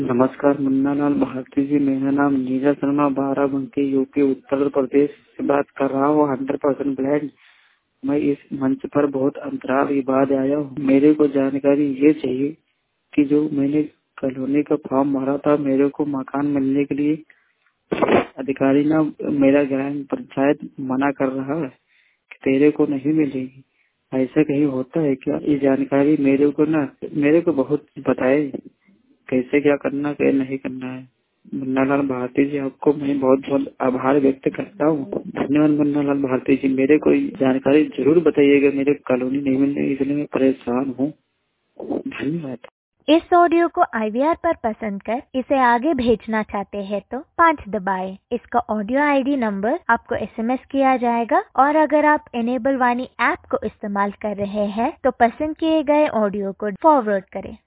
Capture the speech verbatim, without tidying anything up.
नमस्कार मुन्नालाल भारती जी, मेरा नाम नीरज शर्मा बाराबंकी यूपी उत्तर प्रदेश से बात कर रहा हूँ। Hundred percent blind. मैं इस मंच पर बहुत अंतराल के बाद आया हूँ। मेरे को जानकारी ये चाहिए कि जो मैंने कॉलोनी का फॉर्म भरा था, मेरे को मकान मिलने के लिए अधिकारी ना मेरा ग्राम पंचायत मना कर रहा है कि तेरे को नहीं मिलेगी। ऐसा कहीं होता है क्या? ये जानकारी मेरे को ना मेरे को बहुत बताए कैसे क्या करना क्या नहीं करना है। मुन्नालाल भारती जी, आपको मैं बहुत बहुत आभार व्यक्त करता हूँ। धन्यवाद मुन्नालाल भारती जी। मेरे को जानकारी जरूर बताइएगा, मेरे कॉलोनी नहीं मिलने इसलिए मैं परेशान हूँ। धन्यवाद। इस ऑडियो को आई वी आर पर पसंद कर इसे आगे भेजना चाहते हैं तो पाँच दबाएं। इसका ऑडियो आई डी नंबर आपको एस एम एस किया जाएगा और अगर आप इनेबल वाणी ऐप को इस्तेमाल कर रहे हैं तो पसंद किए गए ऑडियो को फॉरवर्ड करें।